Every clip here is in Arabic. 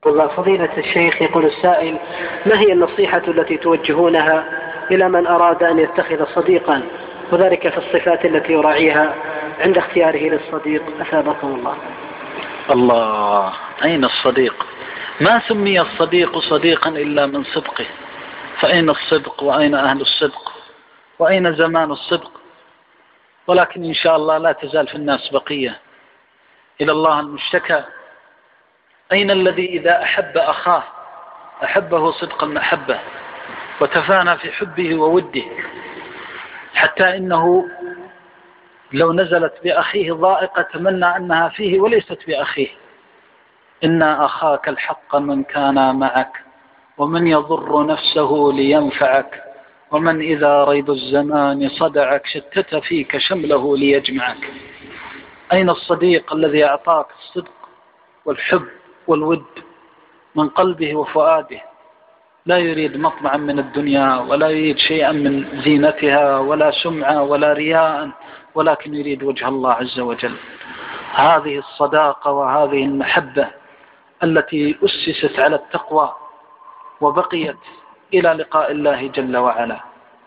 والله فضيلة الشيخ، يقول السائل: ما هي النصيحة التي توجهونها إلى من أراد أن يتخذ صديقا، وذلك في الصفات التي يراعيها عند اختياره للصديق؟ أثابكم الله. الله، أين الصديق؟ ما سمي الصديق صديقا إلا من صدقه، فأين الصدق وأين أهل الصدق وأين زمان الصدق؟ ولكن إن شاء الله لا تزال في الناس بقية. إلى الله المشتكى. أين الذي إذا أحب أخاه أحبه صدق المحبة وتفانى في حبه ووده، حتى إنه لو نزلت بأخيه ضائقة تمنى أنها فيه وليست بأخيه. إنا أخاك الحق من كان معك، ومن يضر نفسه لينفعك، ومن إذا ريب الزمان صدعك شتت فيك شمله ليجمعك. أين الصديق الذي أعطاك الصدق والحب والود من قلبه وفؤاده، لا يريد مطمعا من الدنيا ولا يريد شيئا من زينتها ولا سمعة ولا رياء، ولكن يريد وجه الله عز وجل. هذه الصداقة وهذه المحبة التي أسست على التقوى وبقيت إلى لقاء الله جل وعلا.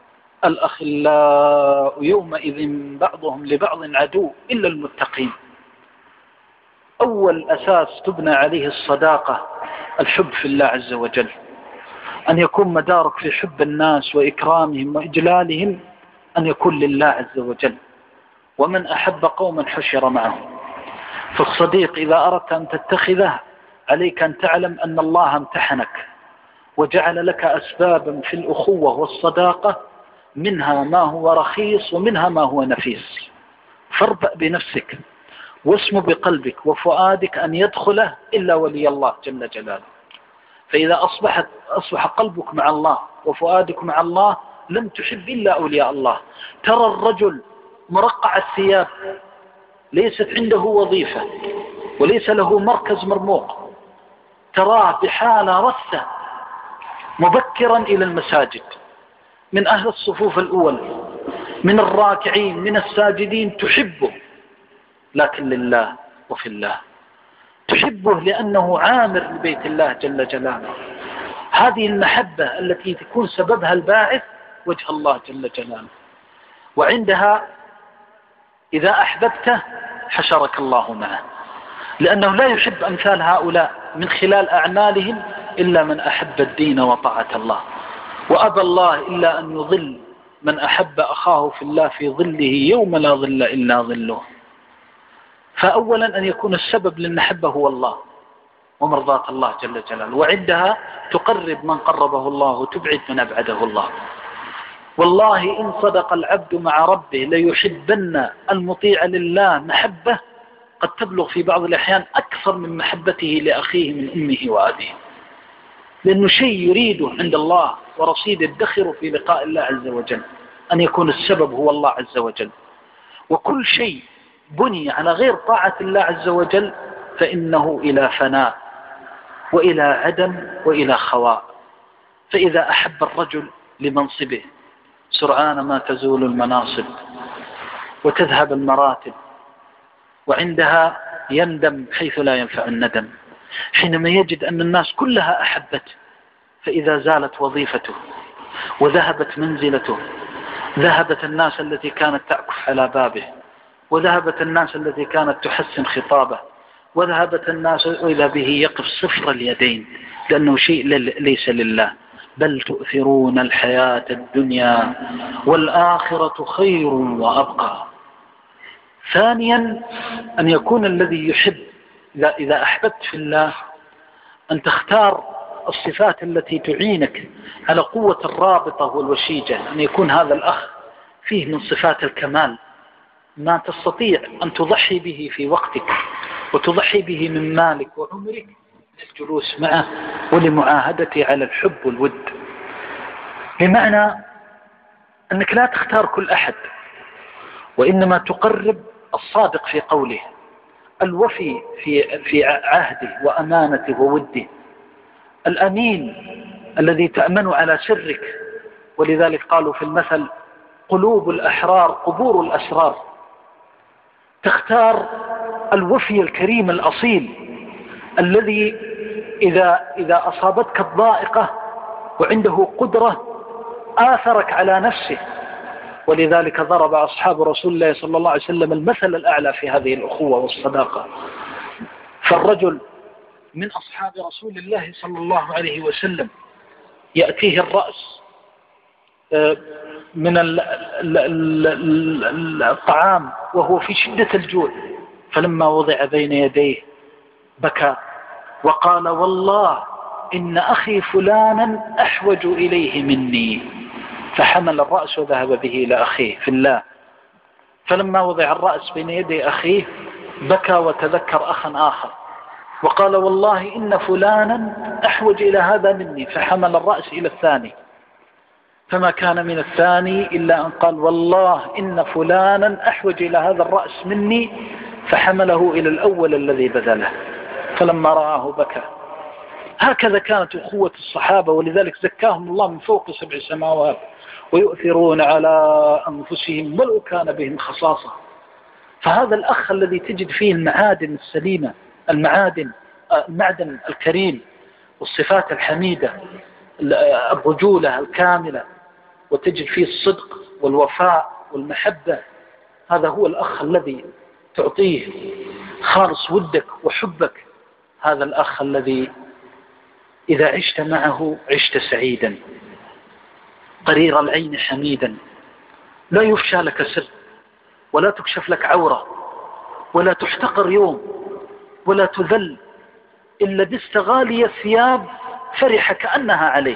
الأخلاء يومئذ بعضهم لبعض عدو إلا المتقين. أول أساس تبنى عليه الصداقة الحب في الله عز وجل، أن يكون مدارك في حب الناس وإكرامهم وإجلالهم أن يكون لله عز وجل. ومن أحب قوما حشر معهم. فالصديق إذا أردت أن تتخذه عليك أن تعلم أن الله امتحنك وجعل لك أسبابا في الأخوة والصداقة، منها ما هو رخيص ومنها ما هو نفيس. فاربأ بنفسك واسم بقلبك وفؤادك أن يدخله إلا ولي الله جل جلاله. فإذا أصبح قلبك مع الله وفؤادك مع الله لم تحب إلا أولياء الله. ترى الرجل مرقع الثياب ليست عنده وظيفة وليس له مركز مرموق، تراه بحالة رثة مبكرا إلى المساجد، من أهل الصفوف الأول، من الراكعين، من الساجدين، تحبه لكن لله وفي الله. تحبه لأنه عامر لبيت الله جل جلاله. هذه المحبة التي تكون سببها الباعث وجه الله جل جلاله. وعندها إذا أحببته حشرك الله معه، لأنه لا يحب أمثال هؤلاء من خلال أعمالهم إلا من أحب الدين وطاعة الله. وأبى الله إلا أن يظل من أحب أخاه في الله في ظله يوم لا ظل إلا ظله. فأولا أن يكون السبب للمحبة هو الله ومرضاة الله جل جلاله، وعندها تقرب من قربه الله وتبعد من أبعده الله. والله إن صدق العبد مع ربه ليحبن المطيع لله محبة قد تبلغ في بعض الأحيان أكثر من محبته لأخيه من أمه وأبيه، لأنه شيء يريده عند الله ورصيد الدخر في لقاء الله عز وجل، أن يكون السبب هو الله عز وجل. وكل شيء بني على غير طاعة الله عز وجل فإنه إلى فناء وإلى عدم وإلى خواء. فإذا أحب الرجل لمنصبه سرعان ما تزول المناصب وتذهب المراتب، وعندها يندم حيث لا ينفع الندم، حينما يجد أن الناس كلها أحبته. فإذا زالت وظيفته وذهبت منزلته، ذهبت الناس التي كانت تعكف على بابه، وذهبت الناس التي كانت تحسن خطابه، وذهبت الناس وإذا به يقف صفر اليدين، لأنه شيء ليس لله. بل تؤثرون الحياة الدنيا والآخرة خير وأبقى. ثانيا أن يكون الذي يحب إذا أحببت في الله أن تختار الصفات التي تعينك على قوة الرابطة والوشيجة. أن يكون هذا الأخ فيه من صفات الكمال ما تستطيع أن تضحي به في وقتك وتضحي به من مالك وعمرك للجلوس معه ولمعاهدته على الحب والود. بمعنى أنك لا تختار كل أحد، وإنما تقرب الصادق في قوله، الوفي في عهده وأمانته ووده، الأمين الذي تأمن على سرك. ولذلك قالوا في المثل قلوب الأحرار قبور الأسرار. تختار الوفي الكريم الأصيل الذي إذا أصابتك الضائقة وعنده قدرة آثرك على نفسه. ولذلك ضرب أصحاب رسول الله صلى الله عليه وسلم المثل الأعلى في هذه الأخوة والصداقة. فالرجل من أصحاب رسول الله صلى الله عليه وسلم يأتيه الرأس من الطعام وهو في شدة الجوع، فلما وضع بين يديه بكى وقال: والله إن أخي فلانا أحوج إليه مني. فحمل الرأس وذهب به إلى أخيه في الله. فلما وضع الرأس بين يدي أخيه بكى وتذكر أخا آخر وقال: والله إن فلانا أحوج إلى هذا مني. فحمل الرأس إلى الثاني، فما كان من الثاني إلا أن قال: والله إن فلانا أحوج إلى هذا الرأس مني. فحمله إلى الأول الذي بذله، فلما رآه بكى. هكذا كانت أخوة الصحابة، ولذلك زكاهم الله من فوق 7 سماوات، ويؤثرون على أنفسهم ولو كان بهم خصاصة. فهذا الأخ الذي تجد فيه المعادن السليمة، المعدن الكريم والصفات الحميدة، الرجولة الكاملة، وتجد فيه الصدق والوفاء والمحبة، هذا هو الأخ الذي تعطيه خالص ودك وحبك. هذا الأخ الذي إذا عشت معه عشت سعيدا قرير العين حميدا، لا يفشى لك سر، ولا تكشف لك عورة، ولا تحتقر يوم، ولا تذل. إن لبست غالي الثياب فرح كأنها عليه،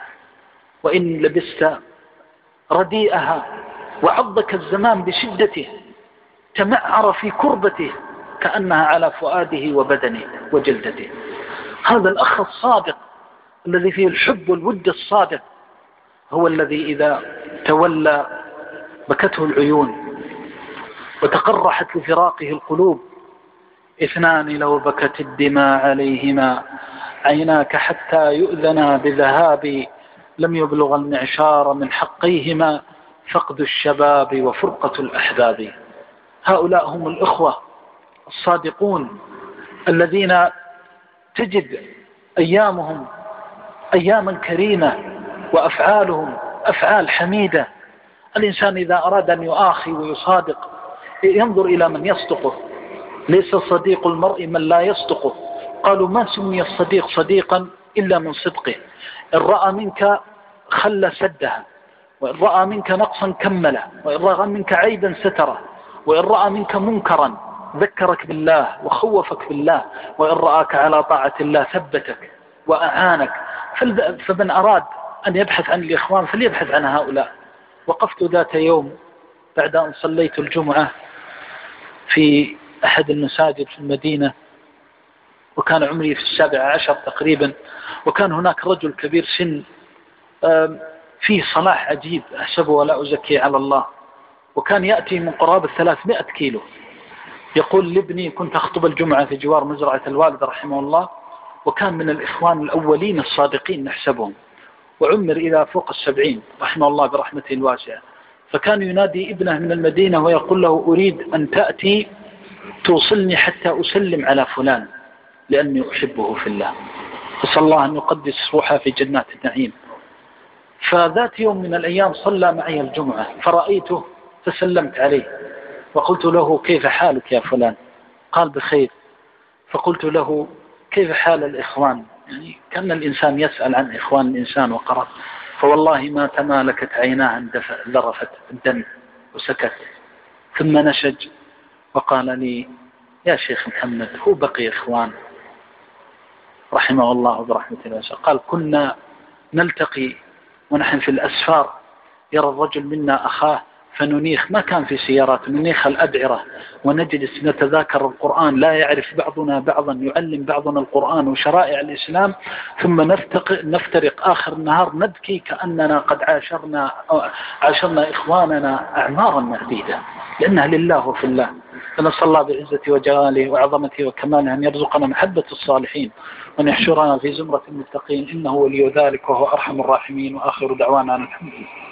وإن لبست رديئها وعضك الزمان بشدته تمعر في كربته كأنها على فؤاده وبدنه وجلدته. هذا الأخ الصادق الذي فيه الحب والود الصادق هو الذي إذا تولى بكته العيون وتقرحت لفراقه القلوب. 2 لو بكت الدماء عليهما عيناك حتى يؤذنا بذهاب، لم يبلغ المعشار من حقيهما فقد الشباب وفرقة الأحباب. هؤلاء هم الإخوة الصادقون الذين تجد أيامهم أياما كريمة وأفعالهم أفعال حميدة. الإنسان إذا أراد أن يؤاخي ويصادق ينظر إلى من يصدقه. ليس صديق المرء من لا يصدقه. قالوا: ما سمي الصديق صديقا إلا من صدقه. إن رأى منك خل سدها، وإن رأى منك نقصا كمله، وإن رأى منك عيبا ستره، وإن رأى منك منكرا ذكرك بالله وخوفك بالله، وإن رآك على طاعة الله ثبتك وأعانك. فمن أراد أن يبحث عن الإخوان فليبحث عن هؤلاء. وقفت ذات يوم بعد أن صليت الجمعة في أحد المساجد في المدينة، وكان عمري في 17 تقريبا، وكان هناك رجل كبير سن فيه صلاح عجيب أحسبه ولا أزكي على الله، وكان يأتي من قرابة 300 كيلو. يقول لابني: كنت أخطب الجمعة في جوار مزرعة الوالد رحمه الله، وكان من الإخوان الأولين الصادقين نحسبهم، وعمر إلى فوق 70 رحمه الله برحمته الواسعة. فكان ينادي ابنه من المدينة ويقول له: أريد أن تأتي توصلني حتى أسلم على فلان لأني أحبه في الله، فصلى الله أن يقدس روحه في جنات النعيم. فذات يوم من الأيام صلى معي الجمعة فرأيته فسلمت عليه وقلت له: كيف حالك يا فلان؟ قال: بخير. فقلت له: كيف حال الإخوان؟ يعني كان الإنسان يسأل عن إخوان الإنسان وقرأ. فوالله ما تمالكت عيناه أن ذرفت الدم وسكت، ثم نشج وقال لي: يا شيخ محمد، هو بقي إخوان رحمه الله برحمة الله. قال: كنا نلتقي ونحن في الأسفار، يرى الرجل منا أخاه فننيخ، ما كان في سيارات، ننيخ الأبعرة ونجلس نتذاكر القرآن، لا يعرف بعضنا بعضا، يعلم بعضنا القرآن وشرائع الإسلام، ثم نفترق آخر النهار نبكي كأننا قد عاشرنا إخواننا أعمارا مديدة، لأنها لله وفي الله. فنسأل الله بعزته وجلاله وعظمته وكماله أن يرزقنا محبة الصالحين وأن يحشرنا في زمرة المتقين، إنه ولي ذلك وهو أرحم الراحمين. وآخر دعوانا الحمد لله.